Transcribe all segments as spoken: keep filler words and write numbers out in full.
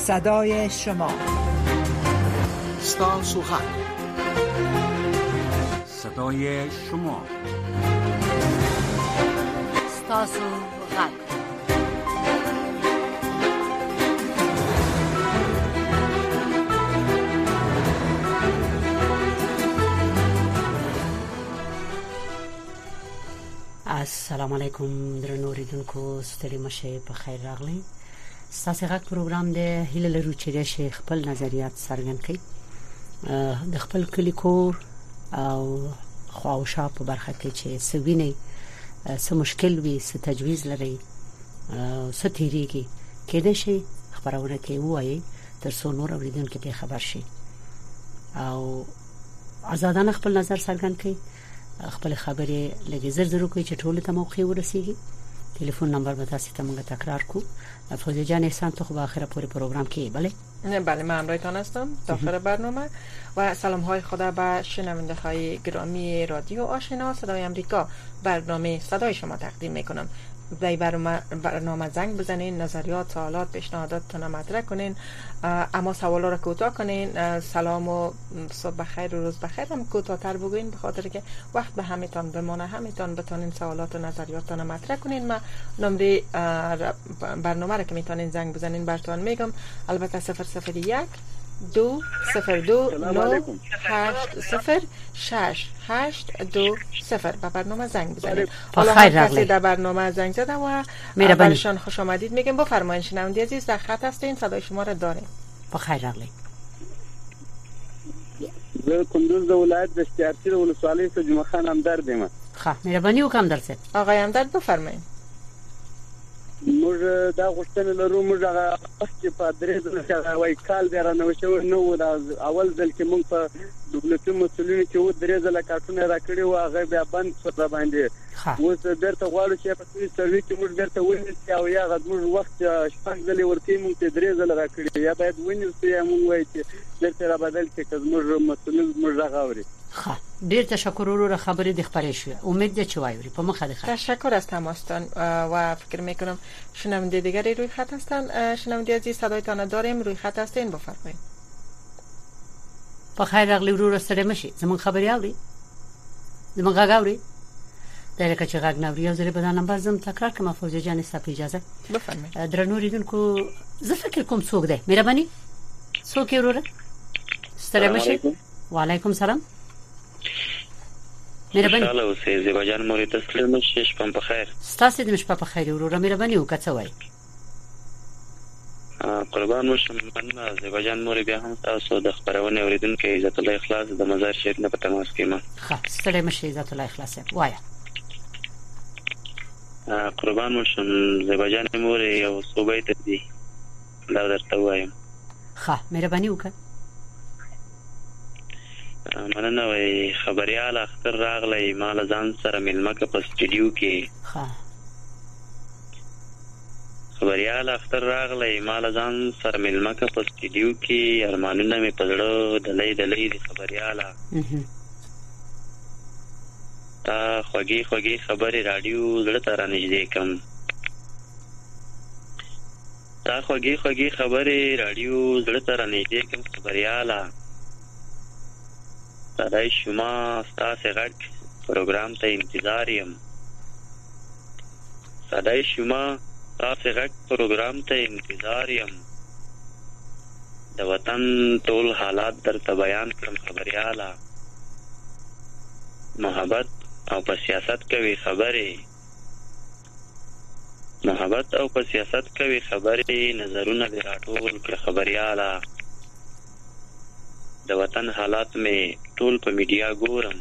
صدای شما. ستاسو غږ، صدای شما. ستاسو غږ. السلام علیکم درنو اوریدونکو، ستړي مشه، په خیر راغلی. ستاسو غږ پروګرام دی، هیله لرو چې د شیخ خپل نظریات څرګند کړي، د خپل کلی کور او خواوشا په برخه کې چې سوینه څه مشکل وي، څه تجویز لري، څه تیریږي، کېدای شي خبرونه کې وایي تر څو نور اوریدونکو ته خبر شي او آزادانه خپل نظر څرګند کړي، خپل خبرې لږ زر زر کوي چې ټول ته موقع ورسیږي. ټلیفون نمبر به تاسو ته موږ تکرار کو. فوزی جان احسان تو خب آخر پوری پروگرام کی بله؟ نه بله، من همراهتان هستم تا آخر برنامه و سلام های خدا به شنونده های گرامی رادیو آشنا صدای امریکا. برنامه صدای شما تقدیم میکنم. در برنامه, برنامه زنگ بزنین، نظریات، سوالات، پیشنهاداتتون مطرح کنین، اما سوالا رو کوتاه کنین. سلام و صبح بخیر و روز بخیر هم کوتاه‌تر بگوین، به خاطر که وقت به همیتان بمانه، همیتان بتونین سوالات و نظریاتتون مطرح کنین. ما نمره برنامه رو که میتونین زنگ بزنین براتون میگم، البته صفر صفر یک دو صفر دو نو هشت صفر شش هشت دو صفر به برنامه زنگ بزنید. حالا هر کسی در برنامه زنگ زده و برشان خوش آمدید میگم. بفرمایید شنونده عزیز، در خط هستین، صدای شما را داریم. بخیر راغلی. زه کندوز د ولایت د اشتیارچی د ولسوالۍ څخه جمعه خان همدرد یم. ښه، مهرباني وکم درسه. آقای همدرد بفرمایید. موږ دا غوښتنه لرو، موږ هغه وخت چې په درې ځله چې وای کال بیا رانه شوی نو و، دا اول ځل کې موږ په دولتي مسؤلینو کې و درې ځله کارتونه راکړي و، هغه بیا بند شو را باندې. اوس بیرته غواړو چې په دې سروي کې موږ بیرته ونیسو او یا غږ موږ وخت شپږ ځلې ورته موږ ته درې ځله راکړي، یا باید ونیسو یا موږ وایي چې بیرته را بدل کړي که موږ مسؤلین موږ راغوري. ښه، ډیر تشکر ورو خبرې د خبرې شو. امید ده چې وایوري په مخه ده. تشکر از تماستان و فکر میکنم شنونده دیگری روی خط هستن. شنونده عزیز صدایتان داریم، روی خط هستین، بفرمایید. په خیر راغلی ورو سره مشي. زمون خبري اوري، زمون غږ اوري. دا لکه چې غږ نوري او زری په نمبر زم تکرار کوم. فوزي جان ستاسو اجازه بفرمایید. درنو ریدونکو، زه فکر کوم څوک ده، مهرباني څوک وروره ستړي مشي. وعلیکم سلام. مهرباني خوشاله اوسئ. زیبا جان مورې تسلیم مشه، شپه په خیر. ستاسو د شپه په خیر وروره، مهرباني وکړه وای. قربان مشم من زیبا جان مورې بیا هم تاسو د خبرونه اوریدونکو عزت الله اخلاص د مزار شریف نه په تماس کې ما. ښه، ستړي مشه عزت الله اخلاص وایا. قربان مشم زیبا جان مورې یو صوبې ته دي دا درته وایم. ښه، مهرباني وکړه. مننه. وای خبريال اختر راغلی، مال ځان سره ملمه په سټډیو کې. ها، خبريال اختر راغلی، مال ځان سره ملمه په سټډیو کې. ارمانونه مې پدړو دلې دلې دي خبرياله. تا خوږی خوږی خبري رادیو زړه ته رانږدې کم. تا خوږی خوږی خبري رادیو زړه ته رانږدې کم خبرياله. صدای شما ستاسو غږ پروګرام ته انتظار یم. صدای شما ستاسو غږ پروګرام ته انتظار یم. د وطن ټول حالات درته بیان کړم خبرياله. محبت او په سیاست کوي خبرې، محبت او په سیاست کوي خبرې، نظرونه دې راټول کړ خبرياله. د وطن حالات مې ټول په میډیا ګورم،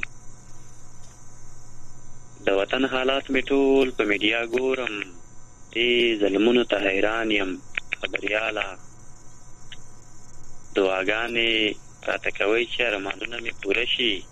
د وطن حالات مې ټول په میډیا ګورم. دې ظلمونو ته حیران یم خبرياله. دعاګانې راته کوئ چې ارمانونه مې پوره شي،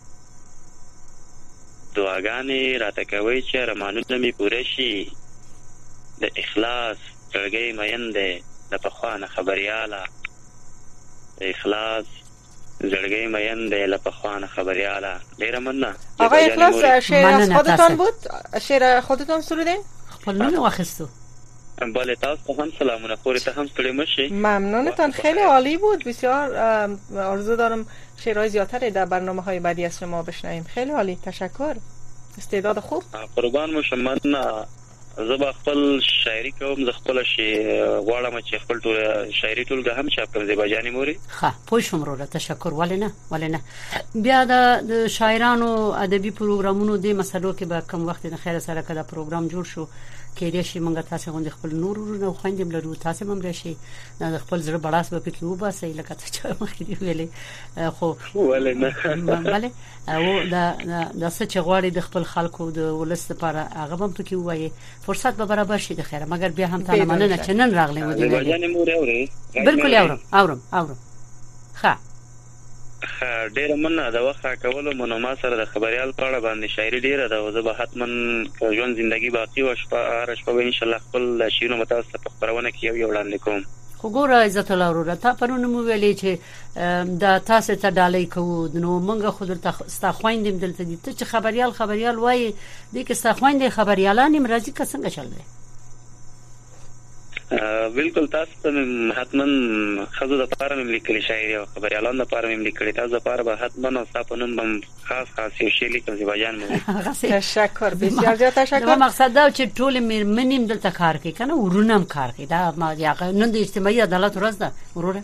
دعاګانې راته کوئ چې ارمانونه مې پوره شي. د اخلاص زړګی مین دی د پخوا نه خبرياله. د اخلاص زړګی مین دی له پخوا نه خبرياله. ډیره مننه. آقای اخلاص، شعر از خودتان بود؟ شعر خودتان سرودین؟ خپل نوم واخیستو. بله تاسو هم سلامونه خوري ته هم ستړي مشي. ممنونتان خیلی عالی بود. بسیار آرزو دارم شعرهای زیادتری در برنامه‌های بعدی از شما بشنویم. خیلی عالی تشکر. استعداد خوب. قربان مو شم. من زه به خپل شاعري کوم. زه خپل شي غواړم چې خپل ټول شاعري ټولګه هم چاپ کړم زیبا جانې موري. ښه پوه شوم وروره تشکر. ولې نه ولې نه بیا د شاعرانو ادبي پروګرامونو د مسلو کې به کم وخت نه خیر سره کړه پروګرام جوړ شو کې ریشي مونږ تاسو غوښتل خپل نور نو خويندم لرو تاسو هم راشي د خپل زړه بڑاس به پکې وباسي لکه ته چې مخکې ویلې خو ولې نه بله او دا د څه چې غواړي د خپل خلکو د ولست لپاره هغه هم پکې وایي فرصت به برابر شي د خیره مګر بیا هم تعالی مننه چې نن راغلی و دی جانې مور اوري بالکل اورم اورم اورم ښه ډیره مننه د وخت راکولو مونږ ما سره د خبريال په اړه باندې شاعري ډیره ده او زه به حتما ژوند ژوندۍ باقی او شپه هر شپه به ان شاء الله خپل شعرونه متاسف په خبرونه کې یو وړاندې کوم. خو ګوره عزت الله وروره تا پرونه مو ویلې چې دا تاسو ته ډالۍ کوو نو مونږ خو درته ستا خويندم دلته دي ته چې خبريال خبريال وایي دي کې ستا خويندې خبريالان مرضی که څنګه چل دی؟ بالکل تاسو ته حتما خزو د پاره مې لیکلي شاعري او خبريالان د پاره مې لیکلي تاسو د پاره به حتما او تاسو نن هم خاص خاص یو شی لیکم زیبا جان مو. تشکر بسیار زیات تشکر. دا مقصد دا چې ټول مېرمنیم دلته کار کوي کنه ورونم کار کوي دا ما یاغه نن د اجتماعي عدالت ورځ ده وروره.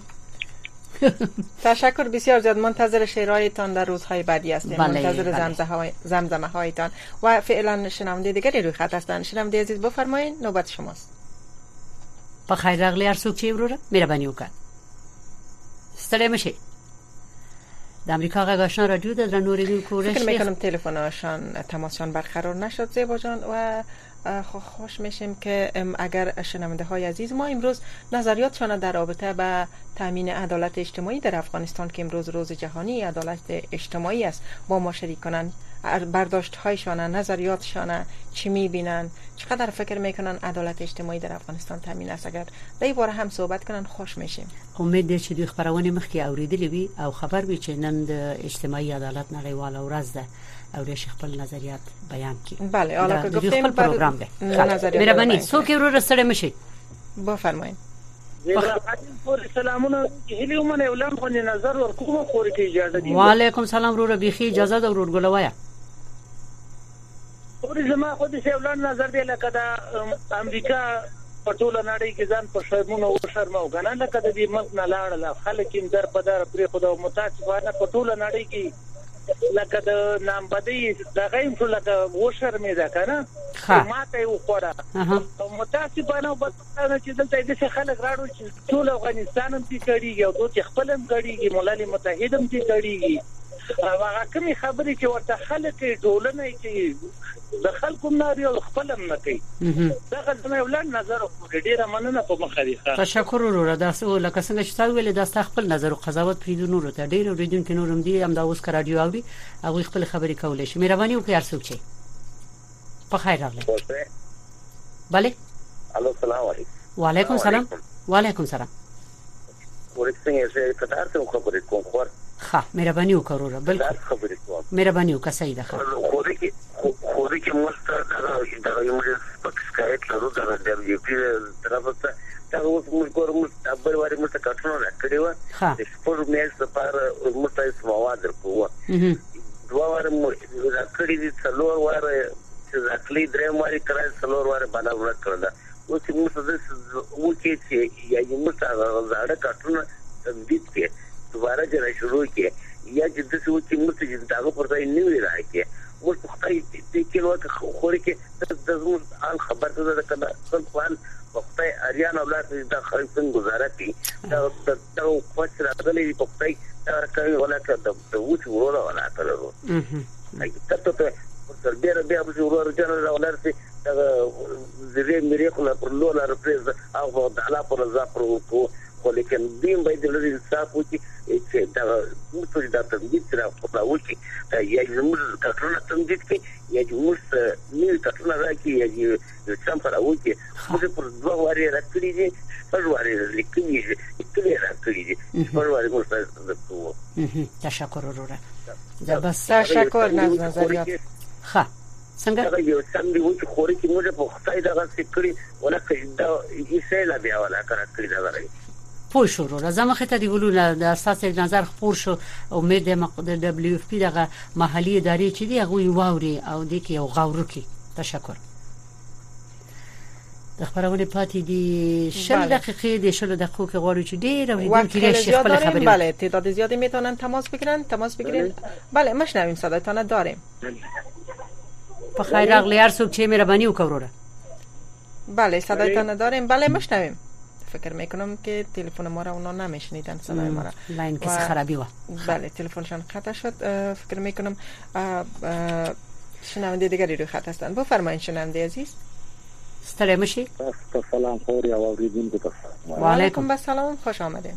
تشکر بسیار زیاد. منتظر شعرهایتان در روزهای بعدی هستیم. منتظر زمزمه زمزمه هایتان و فعلا شنونده دیگری روی خط هستند. شنونده عزیز بفرمایید نوبت شماست. په خیر راغلی هر څوک چې وروره مهرباني وکړه ستړی مشي. د امریکا غږ آشنا رادیو د درنوریدونکو فکر میکنم تلفن‌هاشان تماسشان برقرار نشد زیبا جان و خوش میشیم که اگر شنونده های عزیز ما امروز نظریاتشان در رابطه با تامین عدالت اجتماعی در افغانستان که امروز روز جهانی عدالت اجتماعی است با ما شریک کنند برداشت هایشان نظریاتشان چی میبینن چقدر فکر میکنن عدالت اجتماعی در افغانستان تامین است اگر در این باره هم صحبت کنن خوش میشیم. امید دی چې دوی خبرونه مخکې اوریدلې وي او خبر وي چې نن د اجتماعي عدالت نړیواله ورځ ده او ریش خپل نظریات بیان کړي. بله حالا که گفتیم بر پروګرام ده مهرباني څوک ورور سره مشي بفرمایئ. سلامونه هلي ومنه اعلان خو نظر ورکوم خو کې اجازه دي. وعلیکم سلام ورور بيخي اجازه ده ورور ګلوایا. ورې زما خو دې اعلان نظر دی لکه دا امریکا په ټوله نړۍ کې ځان په شرمونو او شرمو غنا لکه د دې ملک نه لاړل خلک یې در په در پرې خو د متاسفانه په ټوله نړۍ کې لکه د نام بدی د غیم ټول لکه و شرمې ده کنه ماته یو خورا متاسفانه په ټوله چې دلته د خلک راړو چې ټول افغانستان هم دي کړيږي او دوی خپل هم کړيږي ملل متحد هم دي کړيږي هغه کومي خبرې چې ورته خلک ټولنه چې د خلکو ناري او خپل هم نه کوي دا غوښنه ولر نظر او ډیره مننه په مخه دي. تشکر وروره دا څه لکه څنګه چې تاسو ویل دا خپل نظر او قضاوت پریدو نور ته ډیر اوریدونکو نورم دي هم دا اوس کار رادیو اوري او خپل خبرې کولې شي مهرباني وکړئ ارڅوک چی په خیر راغلی. bale الو السلام علیکم. وعلیکم سلام. وعلیکم سلام. ورڅنګه چې کتار ته خبرې کوم خو ښه مهرباني وکړه وروره بالکل خبرې کوم مهرباني وکړه صحیح ده خو دې کې خو دې کې مست دا یو موږ پکسکایت لرو دا د یو کې طرفه دا اوس موږ کوم خبر واره موږ کټنو راکړی و د سپور میز لپاره موږ تاسو مواد درکو دوه واره موږ راکړی دي څلور واره چې ځکلې درې واره کړای څلور واره باندې ورکړل اوس موږ څه وکړي چې یا موږ زړه کټنو تبدیل کې دوباره جره شروع کې یا چې د څه وکړي موږ چې دا په ځای نیوي راکې موږ په خپل دې کې وخت خوري کې د زموږ ان خبر ته ده کله خپل وخت اریان اولاد د خلکو گزاره کوي دا د وخت راغلي په خپل دا کوي ولا کړه د وڅ وروره ولا کړو اې تاسو ته پر ډیر بیا به وروره جنرال اولاد سي زه مې خو لا پر لولا رپریز او د علا پر زاپرو کو خو لیکن دیم باید د لري انصاف وکړي چې دا موږ دا تمدید سره خپل وکړي یا موږ کټونه تمدید کې یا موږ نه کټونه راکړي یا څم پر وکړي موږ پر دوه واره راکړي دي پر واره لیکلي دي کله راکړي دي پر واره موږ تاسو تشکر وروره دا بس تشکر نظریات ښه څنګه دا یو سم دی چې خوري کې موږ په خدای دغه سکري ولا کېدا یې لا بیا ولا کړی دا غره پوه شو رو زما خته دی ولونه د اساس نظر خپور شو امید مقدار دبليو اف پی دغه محلي ادارې چې دی هغه واوري او د کې یو غاورو کې تشکر د خبرونه پاتې دي شل دقیقې د شل دقیقو کې غواړو چې ډېر اوریدونکو کې شیخ خپل خبرې بله تعداد زیادی میتونن تماس بگیرن تماس بگیرین بله مشنویم صدایتان داریم په خیر راغلی هر څوک چې مهرباني وکړه بله صدایتان داریم بله مشنویم فکر میکنم که تلفن ما را اونا نمیشنیدن صدای ما را لاین کسی خرابی و بله تلفنشان قطع شد فکر میکنم شنونده دیگری روی خط هستند بفرمایید شنونده عزیز ستړی مشي سلام خوري او اوریدونکو ته و علیکم السلام خوش آمدید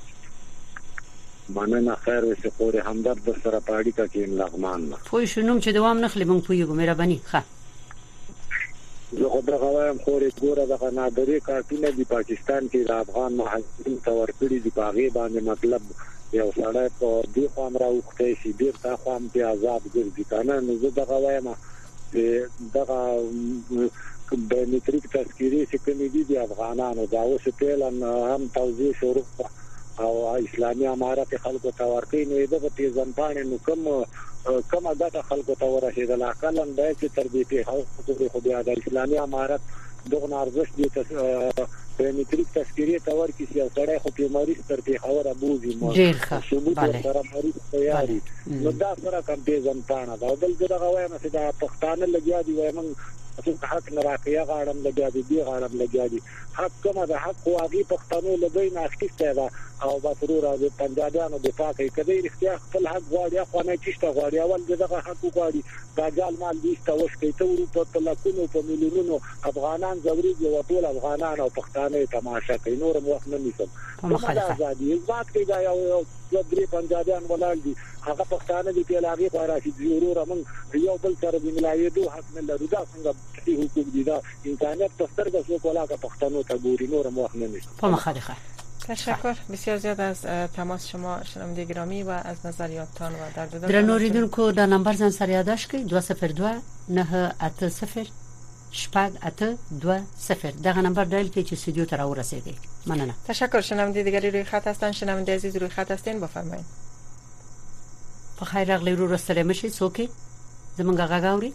مننه خیر وشه خوري همدرد در سره پاړی کا کې لغمان نه پوه شنوم چې دوام نخلي مونږ پویګو مهرباني ښه زه خو درغه وایم خوري ګوره دغه نادری کارتونه دی پاکستان کې د افغان مهاجرین تور کړی دی پاغه باندې مطلب یو سړی په دې خو امر اوخته شي ډیر تا خو هم په آزاد ګرځي کنه نو زه دغه وایم دغه بایومټریک تذکیرې چې کومې دي د افغانانو دا اوس پهلن هم توضیح شروع او اسلامي امارات خلکو ته ورکې نو دغه تیزن باندې نو کوم کومه دغه خلکو ته ورسېدل اقلن به چې تر دې په هغه خو بیا د اسلامي امارات دغه ارزښت دي بایومټریک تذکیرې ته ورکې چې سړی خو په مریض تر په خبره بوزي مو ثبوت سره مریض تیاری نو دا سره کوم تیزن باندې دا بل دغه وایم چې دا پښتانه لګیا دي وایم چې حق نه راکیا غاړم لګیا دي دی غاړم لګیا دي حق کومه د حق او هغه پښتنو لګی نه اخیسته ده او بسرور د پنجابیانو دفاع کوي کدی اختیار خپل حق غواړي خو نه چشته غواړي اول دغه حق غواړي دا ځال مال دي تاسو کوي ته ورو په لکونو په ملیونونو افغانان زوري او ټول افغانان او پښتانه تماشا کوي نور وخت نه نیسم په مخالفت ازادي ځات کوي دا یو یو درې پنجابیان ولال دي هغه پښتانه دي په لاغي خوراشي ضرور موږ یو بل سره د ملایدو حق نه لرو دا څنګه حقوق دي دا انټرنیټ په سترګه څو کولاګه پښتنو ته ګوري نور مو نه نیسم په مخالفت تشکر بسیار زیاد از تماس شما شنونده گرامی و از نظریاتتان و در دادن درنوریدونکو دا نمبر زن سره یاداش کړئ دو صفر دو نه اته صفر شپږ اته دو صفر دغه نمبر دایل کړئ چې استودیو ته راورسیږئ مننه تشکر شنونده دیگری روی خط هستن شنونده عزیز روی خط هستین بفرمایید په خیر راغلی رو رسله مشي څوک زمونږ غاګاوري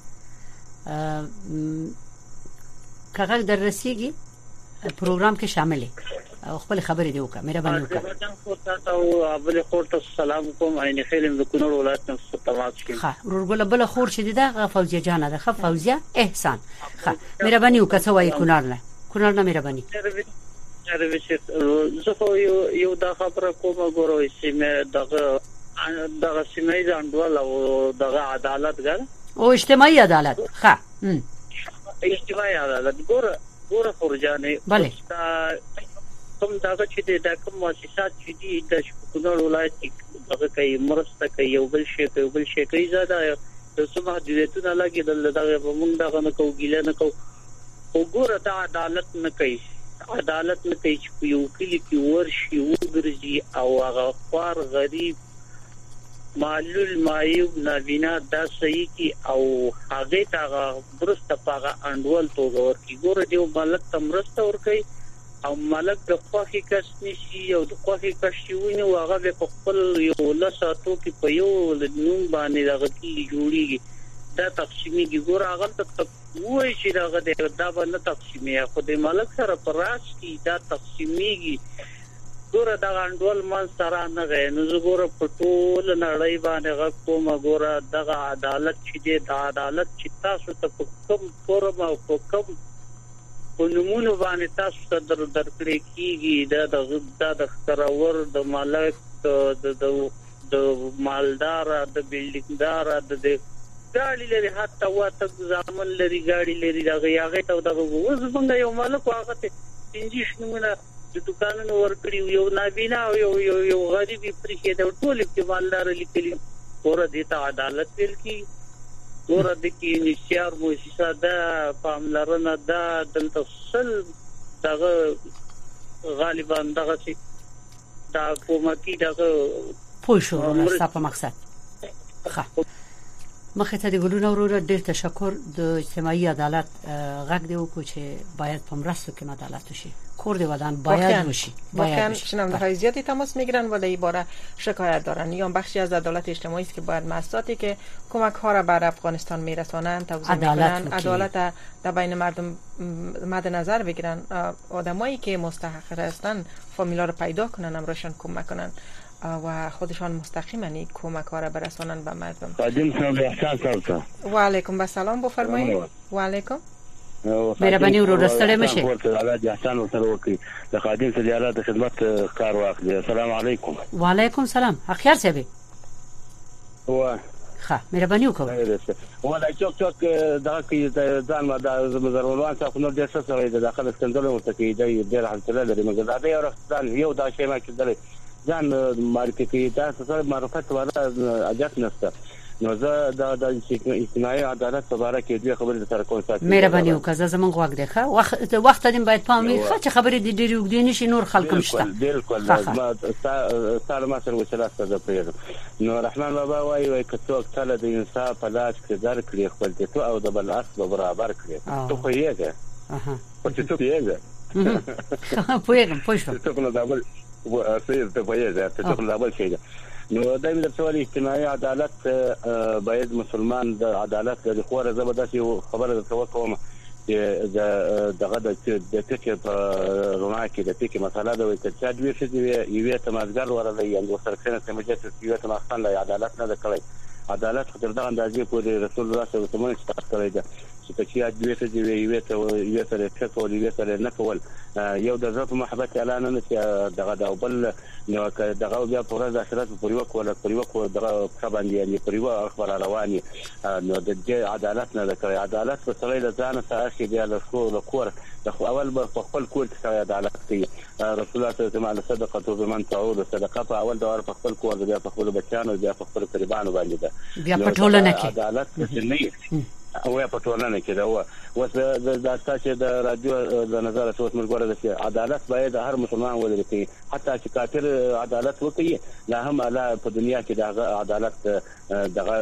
کاغذ در رسیږي پروګرام کې شامل او خپل خبرې دی وکړه مهرباني وکړه او ابل خورته سلام کوم عین خیل د کونړ ولایت نه تماس کړم ښه ورګل بل خور چې دا فوزیه جان ده ښه فوزیه احسان ښه مهرباني وکړه څه وایي کونړ نه کونړ نه مهرباني زه خو یو دا خبره کوم غوړوي چې مې دغه دغه سیمې ځانډول او دغه عدالت ګر او اجتماعي عدالت ښه اجتماعي عدالت ګور ګور فرجانه بله کوم داغه چې د کوم مؤسسات چې دي د کونړ ولایت دغه کوي مرسته کوي یو بل شي کوي بل شي کوي زاده د سمه دولتونه لګي دغه موږ دغه نه کوو ګیله نه کوو وګوره دا عدالت نه کوي عدالت نه کوي چې یو کلی کې ورشي وګرځي او هغه خوار غریب معلول مایوب نابینا دا صحیح کی او هغه تا برسته پاغه انډول توګه ورکی ګوره دیو ملک تمرسته ورکی او ملک د خوخي کس نشي او د خوخي کس شيونه هغه په خپل یو لاساتو کې په یو نوم باندې دغه کی جوړیږي دا تقسیمي ګوره هغه ته وای چې دغه دا باندې تقسیمي خو د ملک سره پر راس کی دا تقسیمیږي ګوره دا غنډول من سره نه غي نو ګوره په ټول نړۍ باندې غو کومه ګوره دغه عدالت چې دی د عدالت چې تاسو ته په کوم فورم او په کوم قانونونو باندې تاسو ته در درکړي کیږي دا د د خرور د مالک د د مالدار د بیلډینګدار د ګاډي لري حتی واته ځامن لري ګاډي لري دغه یاغه ته دغه وز څنګه یو مالک هغه ته انجیش نمونه د دکانونو ورکړي یو نابینا او یو یو یو غریب پرې د ټول په مالدار لیکلي اور د عدالت ویل کی اور د کې نشيار مؤسسه ده پاملرنه ده د تفصیل دغه غالبا دغه چې دا حکومتي دغه پوه شو نو په مقصد ښه مخه ته د ګلونو ورور ډیر تشکر د اجتماعي عدالت غږ دی وکړو چې باید په مرستو کې عدالت وشي کور دی ودان باید وشي واقعا شنونده های زیادی تماس میگیرن و در این باره شکایت دارن یا بخشی از عدالت اجتماعی است که باید مؤسساتی که کمک ها را بر افغانستان میرسانند توضیح میکنن عدالت در بین مردم مد نظر بگیرن آدمایی که مستحق هستند فامیلا رو پیدا کنن امرشان کمک کنن و خودشان مستقیما این کمک ها را برسانن به مردم. قادم صاحب احسان صاحب و علیکم السلام بفرمایید. و علیکم مهرباني ورو رسټلې مشه ورته الله احسان ورته وکړي د قادم سجارات خدمت کار واخلي. السلام علیکم. و علیکم السلام اخیار صاحب و ښه مهرباني وکړه. ولا چوک چوک دا کې ځان ما د زمزروان څخه نور د څه سره د داخله سکندل ورته کې دی ډیر حاصله لري مګر دا یو رستان یو دا شی ما کې درې ځان مارکیټ کې تاسو سره معرفت ولا اجازه نشته نو زه دا د اجتماعي عدالت په اړه کې دوه خبرې سره کوم ساتي. مهرباني وکړه زمون غوږ دی ښه وخت وخت دې باید پام وکړي چې خبرې دې ډېری وګدي نشي نور خلک مشته. بالکل ما سلام سره وشلاته ده پیژم نو رحمان بابا وايي وايي کڅوک تل د انصاف په لاس کې در کړی خپل ته او د بل اس برابر کړی ته خو یې اها او چې ته یې پوهیږم پوه شو ته نو دا بل وسیر ته پوهیږي ته ته دا بل شي نو دایمه د سوال اجتماعي عدالت باید مسلمان د عدالت د خوره زبردست خبره د کوم چې دغه د ټکی په رونا کې د ټکی مسله د وکړه چې دوی چې یو تمازګر ورته یو سرکنه سمجه چې یو تماستان له عدالت نه کړی عدالت خطر د اندازې پورې رسول الله صلی الله علیه وسلم چې کړی دا چې چې دوی چې یو ته یو سره ټکول یو سره نه کول یو د ذات محبت اعلان نه چې دغه د بل نو دغه بیا پورا د اثرات په یو کوله په یو کو دغه خبرې یعنی په یو اخبار رواني نو د عدالت نه کړی عدالت په سره د ځان سره چې بیا له خو کور د اول په خپل کور کې عدالت کوي رسول الله صلی الله علیه وسلم صدقه بمن تعود صدقه په اول دور په خپل کور بیا په خپل بچانو بیا په خپل قربانو باندې ده بیا په ټولنه کې عدالت نه او په ټولنه کې دا و اوس د تاسو د رادیو د نظر څخه موږ غواړو چې عدالت باید هر مسلمان ولري حتی چې کافر عدالت وکړي لا هم الله په دنیا کې د عدالت دغه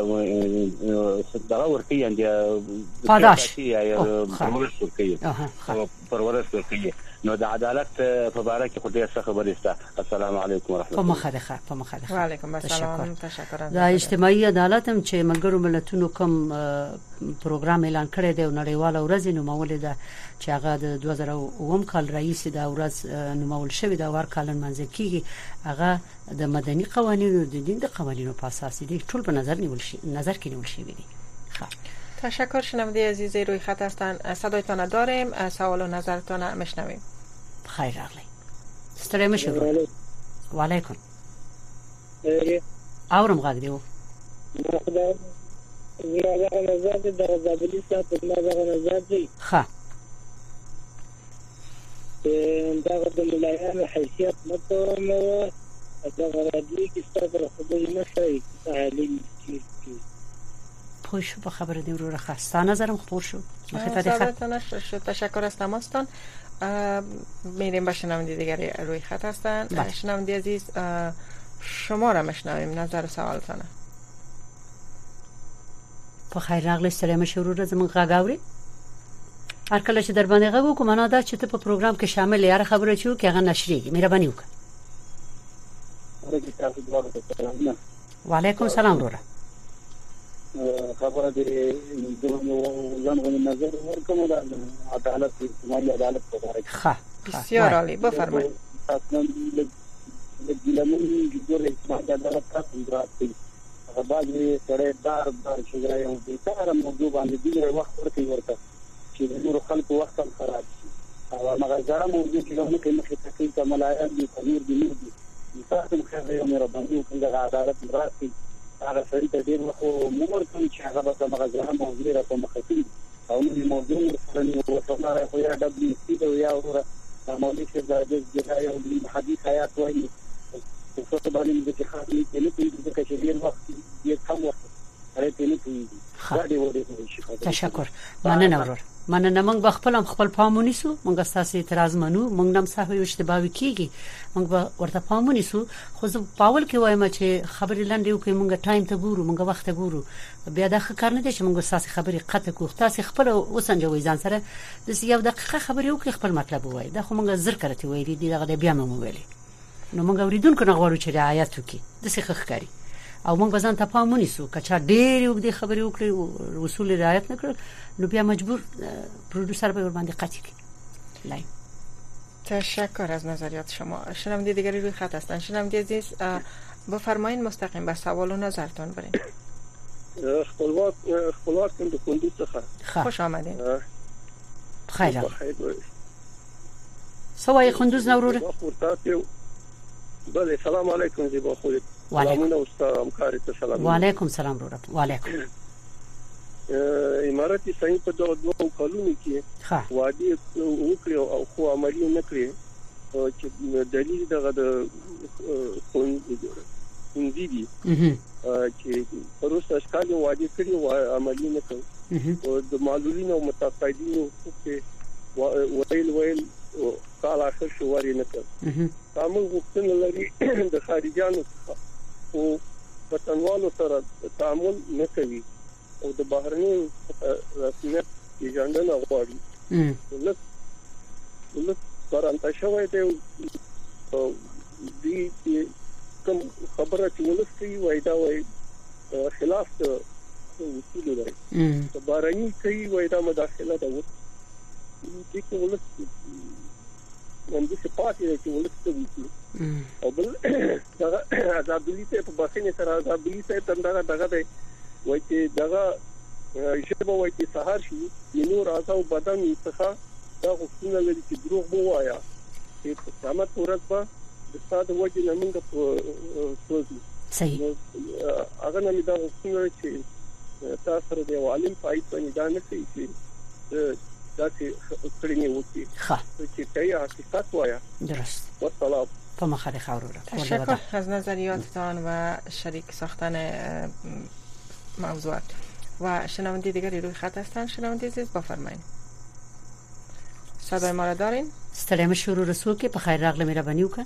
دغه ورته یې پاداش یا پرورش ورکړي پرورش ورکړي نو د عدالت په اړه کې خو ډېر څه خبرې شته. السلام علیکم ورحمت الله. په مخه په مخه. و علیکم السلام تشکر. د اجتماعي عدالت هم چې ملګرو ملتونو کوم پروګرام اعلان کړی دی نړیواله ورځ نومول ده چې هغه د دوه زره اووه کال رئیس د ورځ نومول شوی دا ور کال منځ کیږي هغه د مدني قوانینو د دین د قوانینو په اساس دي ټول په نظر نیول شي نظر کې نیول شي دي. تشکر. شنونده عزیز روی خط هستن صدایتان داریم سوال و نظرتان میشنویم. خیر راغلی ستړی مشه. و علیکم اورم غږ دیو زیاده نظر د غزابلی صاحب دغه نظر دی ښه دغه د ملایانو حیثیت مته نو دغه راځي چې ستاسو خبرې نه شي تعلیم کیږي پوه شو په خبره دی ورو راخسته نظرم خبر شو خدمتتون تشکر از تماستان. میریم به شنونده دیگری روی خط هستن. شنونده عزیز شما را مشنویم نظر سوالتان. په خیر راغلی سلام شروع را زمون غاګاوري هر کله چې در باندې غو کوم نه دا چې ته په پروګرام کې شامل یاره خبره چو کې هغه نشریږي مهرباني وکړه. و علیکم السلام ورو خبره دې د ځانګړي نظر ورکوم د عدالت اجتماعي عدالت په اړه. ښه بسیار عالی بفرمایئ. تاسو د ګلمون د ګورې اجتماعي عدالت تاسو راځي هغه باندې سره دار دار چې یو د کار موضوع باندې ډیر وخت ورته ورته چې نور خلکو وخت خراب شي او هغه ځاره موضوع چې موږ کې مخې ته کې کمالایات دي تغیر دي نور دي تاسو مخه یو مې ربانو کوم د عدالت راځي هغه سړي ته ډیر وخت مور کوم چې هغه به هغه ځاره موضوع را په مخ کې او نو موضوع سره نو وسلاره خو یا دبليو سي ته یا ور مولوی چې د دې یو حدیث حیات وایي په څه باندې چې خاطرې کې نه پیږي چې ډیر وخت یې کم وخت لري ته نه پیږي. تشکر. مننه ورور. مننه. موږ به خپل هم خپل پامونی سو موږ ستاسو اعتراض منو، موږ نم صاحب یو اشتباه کیږي موږ به ورته پامونی سو. خو زه پاول کې وایم چې خبرې لاندې یو کې موږ ټایم ته ګورو، موږ وخت ته ګورو، بیا دا ښه کار نه دی چې موږ ستاسو خبرې قطع کوو. تاسو خپل وسنجوي ځان سره د یو دقیقه خبرې وکړي، خپل مطلب وایي. دا خو موږ زر کړته وایي دی دغه بیا مو ویلي، نو موږ اوریدونکو نه غواړو چې رعایت وکړي د څه ښکاری او موږ بزن ته پامونی سو. کچا ډېر یو د خبرې وکړي اصول رعایت نکړ نو بیا مجبور پرودوسر به ور باندې قطع کړي. لاین تشکر از نظریات شما. شنونده دیگری روی خط هستن. شنونده عزیز بفرمایید مستقیم به سوال و نظرتون برین. خپلواک خپلواک د کندوز څخه خوش آمدین. خیر سوای کندوز نوروره. بله سلام علیکم زیبا خودت. سلامونه استاد همکار ته سلام. و علیکم سلام ورور. و علیکم. امارات اسلامي په دغه دوه کلونو کې وادي وکړو او خو عملی نه کړی چې دلیل دغه د خوندې چې پروسه اشکال وادي کړی او عملی نه کړ او د معلولین او متقاعدینو کې ویل ویل کال اخر شواري نه کړ. تاسو غوښتنه لري د خارجانو او وطنوالو سره تعامل نه کوي او د بهرني رسمیت ایجنډا غواړي. ولک ولک پرانتا شوی دی او دی کوم خبره چې ولستي وای دا وای خلاف د اصول دی. د بهرني کوي وای دا مداخله ده. دي کې ولست نن دې پاتې چې ولستي او بل دا ازادولي ته په باسنې سره ازادولي ته تندغه دغه دی وای چې دغه شبه وای چې سهار شي نور اعضاء بدن څخه دا غوښتنه لري چې دروغ مو وایا چې په قیامت ورځ به د ساده وجه نه موږ په سوځو. صحیح. هغه نه دا غوښتنه چې تاسو سره د عالم پای په نه نه کوي چې دا چې کړی نه وتی ښه چې کوي حقیقت وایا. درست. والسلام. په مخه خاورو. تشکر از نظریاتتان و شریک ساختن موضوعات. و شنونده دیگری روی خط هستن. شنونده عزیز بفرمایید. صدای ما را دارین؟ ستړی شروع رسول کې په خیر راغله مهرباني وکړه.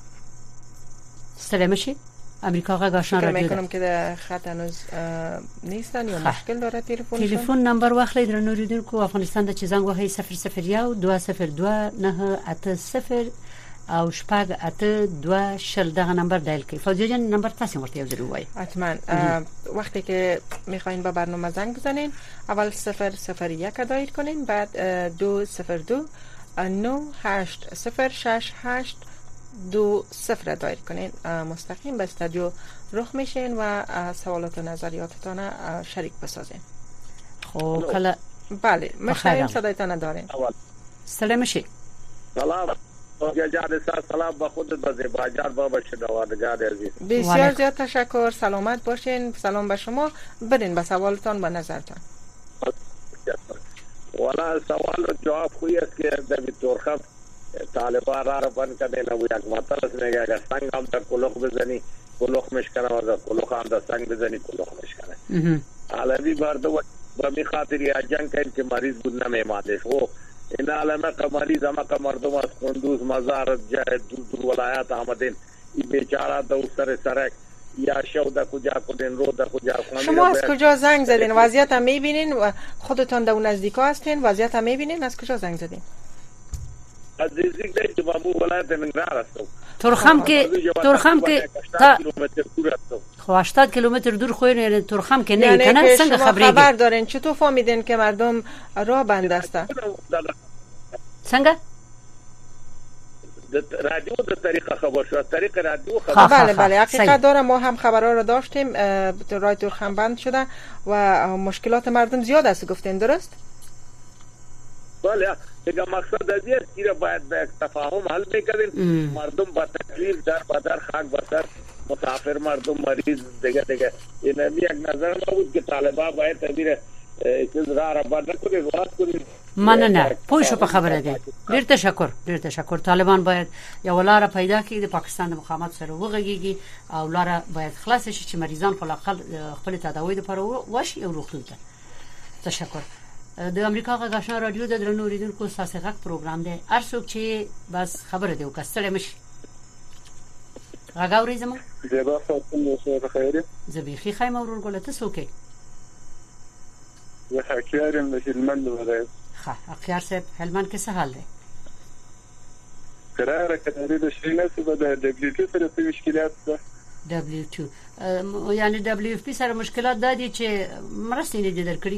ستړی مشي امریکا غا آشنا رادیو. فکر میکنم که در خط هنوز نیستن یا مشکل داره تلفنشون. تلفن نمبر واخلید در نوریدونکو افغانستان د چزنګ وهي صفر صفر یک دو صفر دو نه اته صفر او شپږ اته دو شل دغه نمبر دایل کړئ. فوزیه جان نمبر تاسو ورته یو ځل وایي. حتما وقتی که میخواین با برنامه زنگ بزنین اول صفر صفر یک دایل کنین، بعد دو صفر دو نه هشت صفر شش هشت دو صفر دایل کنین. مستقیم به استودیو رخ میشین و سوالات و نظریاتتان شریک بسازین. خب کلا بله مشتریم صدایتان دارین. سلام مشی. سلام. جان سلام با خودت بازی باجار بابا شنوندگان عزیز. بسیار زیاد تشکر. سلامت باشین. سلام به شما. برین به سوالتان و نظرتان. والا سوال و جواب خوی است که در تورخم طالبان را بند کردن و یک مطلب است میگه اگر سنگ هم در کلوخ بزنی کلوخ مشکنه و در کلوخ هم در سنگ بزنی کلوخ مشکنه. علوی مرد و به خاطر یا جنگ کردن که مریض بود نمیماندش. او این عالمه که مریض همه که مردم از کندوز مزار جای دور دور ولایات آمدین این بیچاره در سر سرک یا شو در کجا کردین رو در کجا کنین. شما از کجا زنگ زدین؟ وضعیت هم میبینین و خودتان در اون نزدیک ها هستین؟ وضعیت هم میبینین؟ از کجا زنگ زدین؟ از نزدیک نیست ما مو ولایت ننگرهار هستم. تورخم که تورخم که تا خو هشتاد کیلومتر دور خو نه تورخم که نه کنه څنګه خبرې خبر دارین؟ چطور فهمیدین که مردم راه بند است؟ څنګه د رادیو د طریقه خبر شو. از طریق رادیو خبر. بله بله حقیقت داره. ما هم خبرها رو داشتیم. راه تورخم بند شده و مشکلات مردم زیاد است گفتین، درست؟ بله دیگه مقصد از این است که باید به تفاهم حل میکنیم. مردم با تکلیف در بدر خاک بسر مسافر مردم مریض دیگه دیگه این یک نظر ما بود که طالبان باید تبیر چیز را را بند نکنید واد کنید. مننه پوه شو په خبره ده. ډیر تشکر ډیر تشکر. طالبان باید یو لار پیدا کړي د پاکستان د مقاومت سره وغږیږي او لار باید خلاص شي چې مریضان په خپل خپل تداوی لپاره وشي او روغتون ته. تشکر. د امریکا غږ آشنا رادیو د درنو اوریدونکو ساسي غږ پروګرام دی. هر څوک چې بس خبره دی وکړي مشي غږ اوري زمو زیبا فاطمه سره خیره زبیخي خیمه ورور ګل ته سوکې زه حکیارم د هلمند ولایت. ښه اخیار صاحب هلمند کې څه حال دی؟ قراره کړی د شي نه څه د دبليو ټي سره څه مشکلات ده. دبليو ټي یعنی دبليو اف پی سره مشکلات ده دي چې مرستې نه دي درکړي.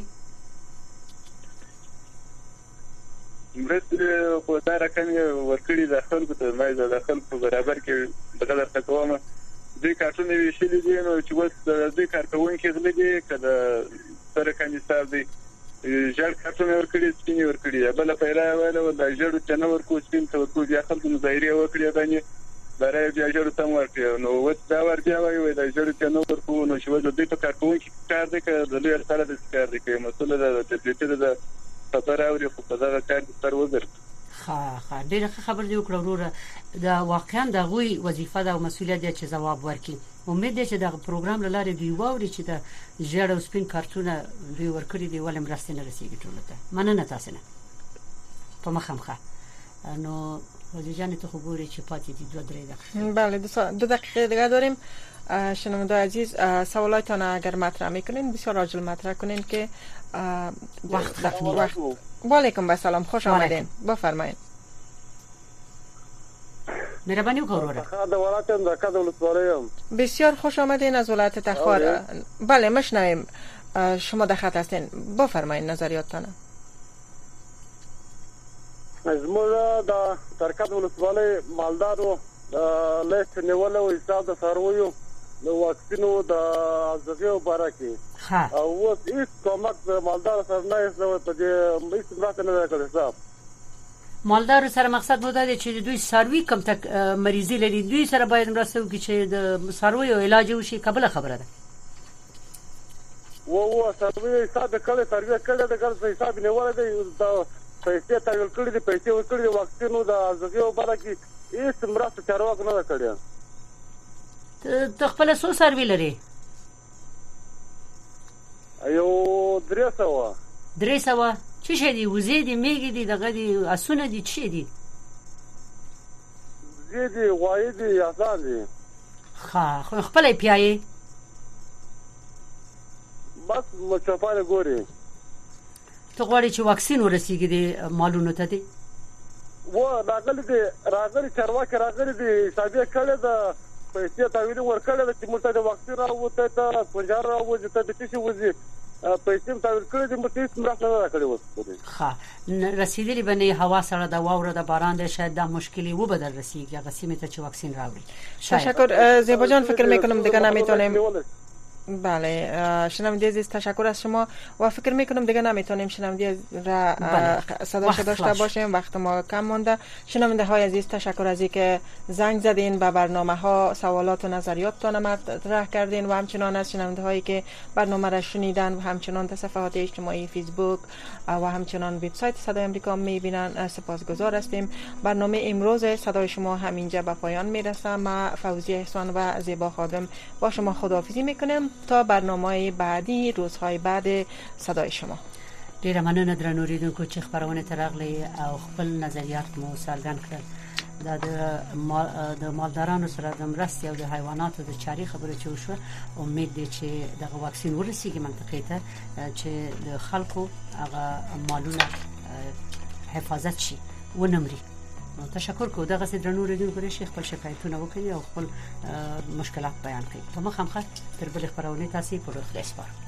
مرستې په دا رقم ورکړي د خلکو ته مې د خلکو برابر کې بدل تکوامه دوی کارتونه ویشلې دي نو چې وس دوی کارکونکي غلي دي کله سره کاندیدار دي ژړ کارتونه ورکړي سپینې ورکړي بل پیرا ویل د ژړو چنه ورکو سپین ته ورکو بیا خلکو مظاهره وکړي باندې برای بیا ژړو تم ورکړي نو وس دا ورکړي وای د ژړو چنه ورکو نو چې وځي دوی په کارکونکي کار دي که د لوی سره د کار دي که مسله د تدریته د خبر اوري خو په دا کار تر وزر ها ها ډیره خبر دی وکړه وروره دا واقعا د غوي وظیفه ده او مسولیت دی چې جواب ورکړي. امید دی چې دا پروګرام لاره دی ووري چې د ژړ او سپین کارتونه دوی ورکړي دی ولې مرسته نه رسیږي ټول ته. مننه تاسو نه په مخامخه نو وزیجان ته خو ګوري چې پاتې دي دوه درې دقیقې. بله دو دقیقه دیگه داریم. شنوندگان عزیز سوالاتتان اگر مطرح میکنین بسیار عاجل مطرح کنین که وقت دفنی وقت. و علیکم السلام خوش آمدین بفرمایید. مهربانی وکړئ. د ولایت د کډ ولسوالۍ بسیار خوش آمدین از ولایت تخار. بله مشنویم شما در خط هستین بفرمایید نظریاتتان. زموږ د ترکد ولسوالۍ مالدارو لیست نیول او حساب د سرویو د واکسینو د ازغیو بارکه او اوس هیڅ کومک مالدار سره نه ایستو ته د هیڅ مرسته نه کړې حساب. مالدار سره مقصد مو ده چې دوی سروي کم تک مریضي لري دوی سره باید مرسته وکړي چې د سروي او علاج وشي قبل خبره ده. و و سروي حساب کړي سروي کړي د ګل حساب نیول دی د پیسې تایل کړي د پیسې ورکړي واکسینو د ازغیو بارکه هیڅ مرسته چارواک نه کړی. ته خپل څو سروي لري؟ ایو درې سوه درې سوه څه شي دي؟ وزې دي میږي دي دغه دي اسونه دي څه دي؟ وزې دي غوایي دي اسان دي. ښه خو خپل یې پیایې بس مچپانې ګوري. ته غواړې چې واکسین ورسیږي د مالونو ته دی؟ و راغلي دي راغلي چارواکي راغلي دي حسابي کړي د پیسې تاویل ورکړي د چې موږ ته واکسین راوته ته پنجار راوځي ته د څه وځي پیسې تاویل کړي د موږ مرسته نه کړې وسته. ښه رسیدلی باندې هوا سره د واوره د باران د شاید د مشکلی و بدل رسیږي هغه سیمه ته چې واکسین راوړي. تشکر زیبا جان فکر میکنم دیگه نمیتونیم. بله شنونده عزیز تشکر از شما و فکر میکنم دیگه نمیتونیم شنونده را صداش داشته باشیم وقت ما کم مونده. شنونده های عزیز تشکر از اینکه زنگ زدین به برنامه ها سوالات و نظریاتتان مطرح کردین و همچنان از شنونده هایی که برنامه را شنیدن و همچنان در صفحات اجتماعی فیسبوک و همچنان وبسایت صدای آمریکا میبینن سپاسگزار هستیم. برنامه امروز صدای شما همینجا به پایان میرسه. ما فوزی احسان و زیبا خادم با شما خداحافظی میکنیم تا برنامه بعدی روزهای بعد صدای شما. ډیره مننه درنو اوریدونکو چې خبرونه ترغلي او خپل نظریات مو څرګند کړل. دا د مالدارانو سره د مرستې او د حیواناتو د چاري خبره چې وشو امید دی چې دغه واکسین ورسیږي منطقې ته چې د خلکو هغه مالونه حفاظت شي ونمري. تشکر کوم دغه سي درنو اوریدونکو شي خپل شکایتونه وکړي او خپل مشکلات بیان کړي. په مخامخ تر بل خبرونه تاسو په خپل خلاص